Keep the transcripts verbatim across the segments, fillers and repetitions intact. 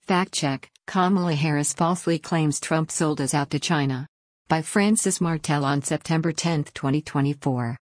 Fact check: Kamala Harris falsely claims Trump sold us out to China. By Francis Martel on September tenth, twenty twenty-four.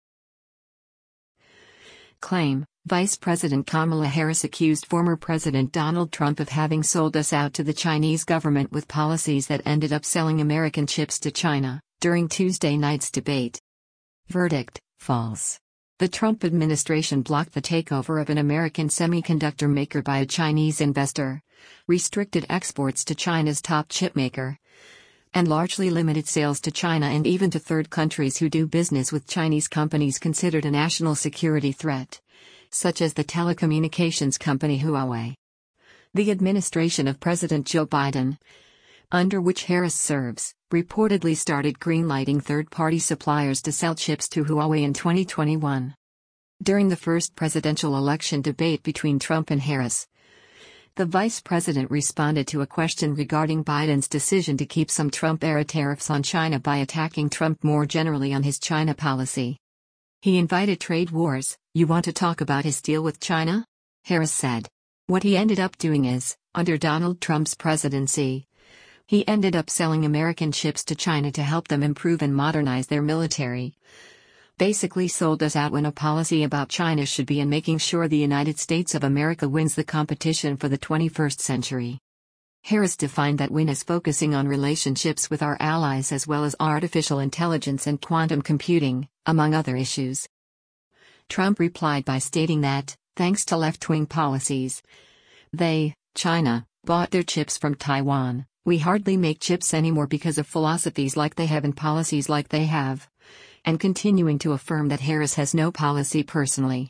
Claim: Vice President Kamala Harris accused former President Donald Trump of having sold us out to the Chinese government with policies that ended up selling American chips to China, during Tuesday night's debate. Verdict: false. The Trump administration blocked the takeover of an American semiconductor maker by a Chinese investor, restricted exports to China's top chipmaker, and largely limited sales to China and even to third countries who do business with Chinese companies considered a national security threat, such as the telecommunications company Huawei. The administration of President Joe Biden, under which Harris serves, reportedly started greenlighting third-party suppliers to sell chips to Huawei in twenty twenty-one. During the first presidential election debate between Trump and Harris, the vice president responded to a question regarding Biden's decision to keep some Trump-era tariffs on China by attacking Trump more generally on his China policy. He invited trade wars. "You want to talk about his deal with China?" Harris said. What he ended up doing is, under Donald Trump's presidency, he ended up selling American chips to China to help them improve and modernize their military. Basically sold us out when a policy about China should be in making sure the United States of America wins the competition for the twenty-first century. Harris defined that win as focusing on relationships with our allies as well as artificial intelligence and quantum computing, among other issues. Trump replied by stating that, thanks to left-wing policies, they, China, bought their chips from Taiwan. "We hardly make chips anymore because of philosophies like they have and policies like they have," and continuing to affirm that Harris has no policy personally.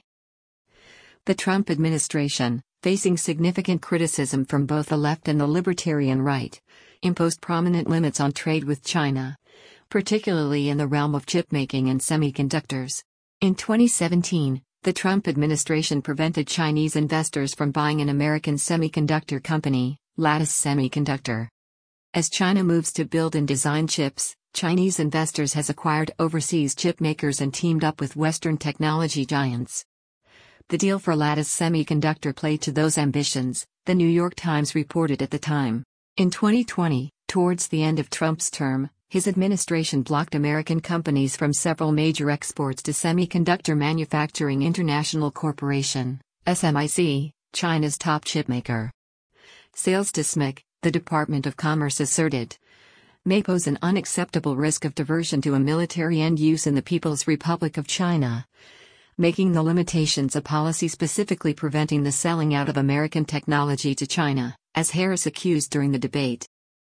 The Trump administration, facing significant criticism from both the left and the libertarian right, imposed prominent limits on trade with China, particularly in the realm of chipmaking and semiconductors. In twenty seventeen, the Trump administration prevented Chinese investors from buying an American semiconductor company, Lattice Semiconductor. As China moves to build and design chips, Chinese investors has acquired overseas chip makers and teamed up with Western technology giants. The deal for Lattice Semiconductor played to those ambitions, The New York Times reported at the time. In twenty twenty, towards the end of Trump's term, his administration blocked American companies from several major exports to Semiconductor Manufacturing International Corporation, S M I C, China's top chipmaker. Sales to S M I C, the Department of Commerce asserted, may pose an unacceptable risk of diversion to a military end use in the People's Republic of China, making the limitations a policy specifically preventing the selling out of American technology to China, as Harris accused during the debate.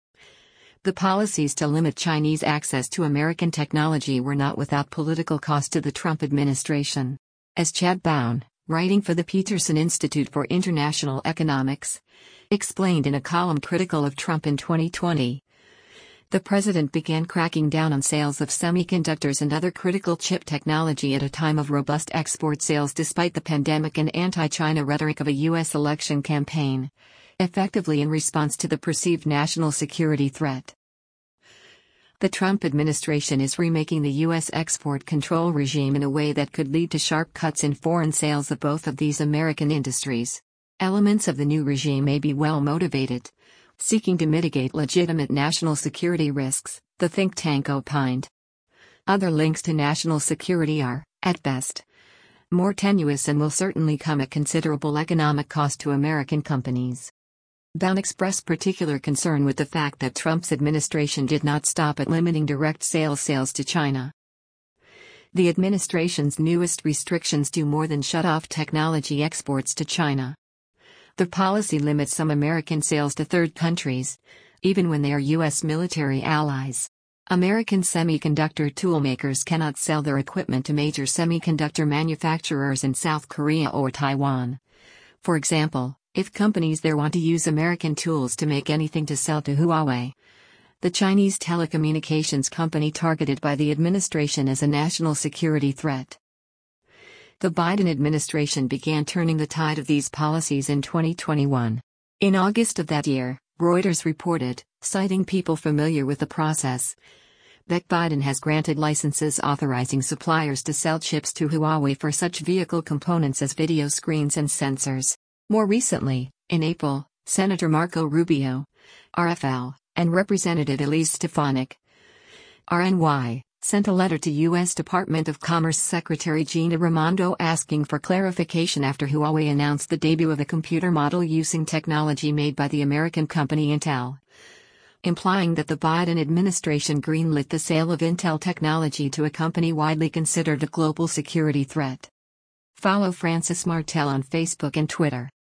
The policies to limit Chinese access to American technology were not without political cost to the Trump administration. As Chad Bown, writing for the Peterson Institute for International Economics, explained in a column critical of Trump in twenty twenty, the president began cracking down on sales of semiconductors and other critical chip technology at a time of robust export sales despite the pandemic and anti-China rhetoric of a U S election campaign, effectively in response to the perceived national security threat. The Trump administration is remaking the U S export control regime in a way that could lead to sharp cuts in foreign sales of both of these American industries. Elements of the new regime may be well motivated, seeking to mitigate legitimate national security risks, the think tank opined. Other links to national security are, at best, more tenuous and will certainly come at considerable economic cost to American companies. Bown expressed particular concern with the fact that Trump's administration did not stop at limiting direct sales sales to China. The administration's newest restrictions do more than shut off technology exports to China. The policy limits some American sales to third countries, even when they are U S military allies. American semiconductor toolmakers cannot sell their equipment to major semiconductor manufacturers in South Korea or Taiwan. For example, if companies there want to use American tools to make anything to sell to Huawei, the Chinese telecommunications company targeted by the administration as a national security threat. The Biden administration began turning the tide of these policies in twenty twenty-one. In August of that year, Reuters reported, citing people familiar with the process, that Biden has granted licenses authorizing suppliers to sell chips to Huawei for such vehicle components as video screens and sensors. More recently, in April, Senator Marco Rubio, R F L, and Representative Elise Stefanik, R N Y, sent a letter to U S Department of Commerce Secretary Gina Raimondo asking for clarification after Huawei announced the debut of a computer model using technology made by the American company Intel, implying that the Biden administration greenlit the sale of Intel technology to a company widely considered a global security threat. Follow Francis Martel on Facebook and Twitter.